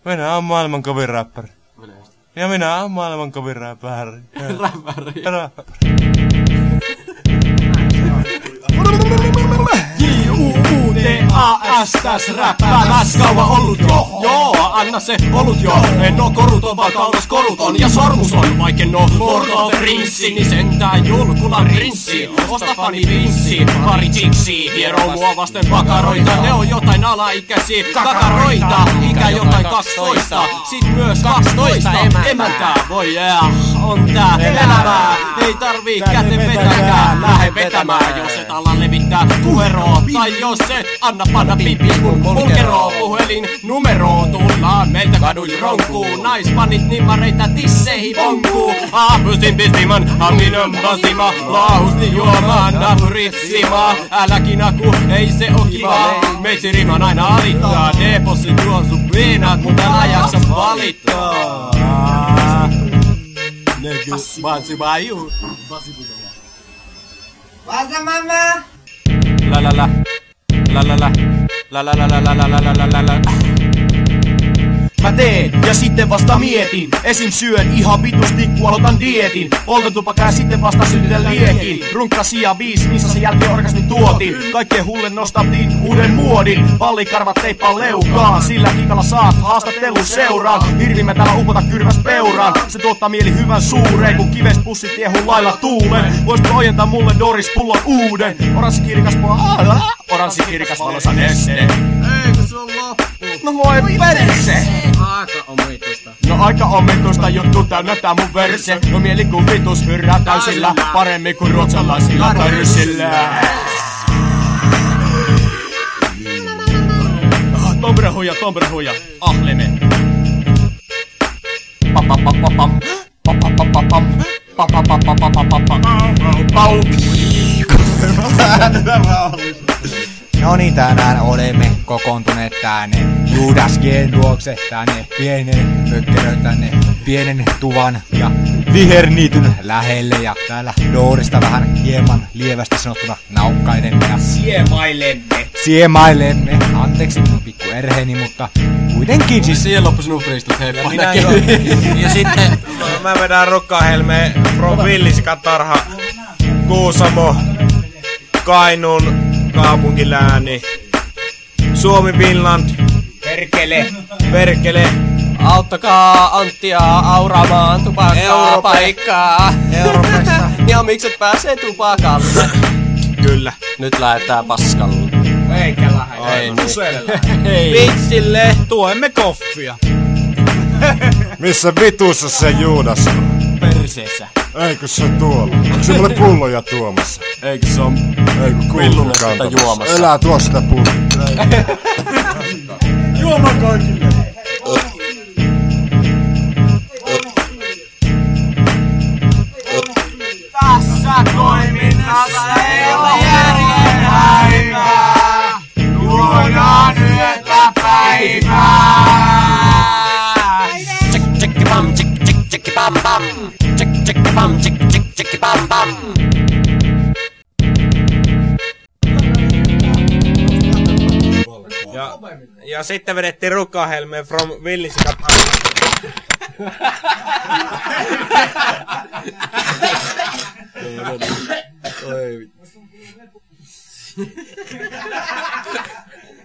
Minä oon maailman kovin räppäri. Ja minä oon maailman kovin räppäri. J-U-U-T-A-S, tässä räppäämässä kauan ollut jo. Joo, anna se olut jo. En oo koruton, vaan kaulas koruton. Ja sormus on, vaikken oo Lord of the Rinssi, niin sentään julkulan rinssi. Osta fani vinssi, pari tiksi. Hiero mua vasten pakaroita, ne on jotain alaikäisiä kakaroita. Ikä jotain 12, sit myös 12 emäntää. Voi on tää elävää. Ei tarvii käten vetäkään, lähde vetämään. Jos et ala levittää puheroo, tai jos et anna panna pipi kun pulkeroo. Puhelin numeroo, tullaan meiltä kaduil ronkuu. Naispanit nimmareita tisseihin vonkuu. Aahustin pistiman, aminon pasima. Laahusti juomaan, naapuritsima. Äläkin aku, ei se oo kivaa. Meitsi riman aina alittaa. D-possi tuo sun viinat, mutta älä jaksa valittaa. Basi bayu. Vasa mama. La la la. La la la. La la la la la la la la la. Mä teen ja sitten vasta mietin. Esim syön ihan vitusti, kun aloitan dietin. Poltan tupakkaa ja sitten vasta sytytän liekin. Runkkasia 5, missä se jälkeen orgasmin tuotiin. Kaikkeen hullen nostatin uuden muodin. Pallikarvat teippaa leukaan, sillä kikalla saat haastattelun seuraan. Hirvi mä täällä upota kyrväs peuraan. Se tuottaa mieli hyvän suureen, kun kives pussit tiehuu lailla tuulen. Voisit ojentaa mulle Doris pullon uuden. Oranssi kirkas valossa neste. Eikö se on loppu? No voi perse! Aika omitusta. No aika omitusta juttu täynnä tää mun verse. No mielikuvitus hyrrää täysillä, paremmin kuin ruotsalaisilla pörsillä. Tombre huja, ahleme. Papapapapam, papapapapam, papapapapapam. No niin, tänään olemme kokoontuneet tänne Juudaskien luokse, tänne pienen mökkelön, tänne pienen tuvan ja viherniityn lähelle. Ja täällä Doorista vähän hieman lievästi sanottuna naukkailemme ja siemailemme. Anteeksi minun pikku erheeni, mutta kuitenkin siis... Siihen loppu sinun freestot, hei. Ja sitten mä vedän Rukkahelmeen from Villiskatarha, Kuusamo, Kainuun kaupunkilääni, Suomi, Finland, Perkele. Auttakaa Anttia auraamaan tupakkaa paikkaa. Euroopassa. Ja mikset pääsee tupakalle? Kyllä. Nyt lähetään paskalle. Eikä lähde. Ei Ei. Vitsille tuemme koffia. Missä vitussa se Juudas on? Perseessä. Eikö se tuolla? Onko se mulle pulloja tuomassa? Eikö se on Eikö Villunen sitä juomassa? Elää tuo sitä pulloa. Juoma kaikille. Tässä toiminnassa ei ole järjen aikaa. Juodaan yötä päivää. Tsekki pam, tsekki pam pam. Tsekki pam, tsekki pam pam. Ja sitten vedettiin Rukkahelmeen from Villiskatarha. Oi vittu.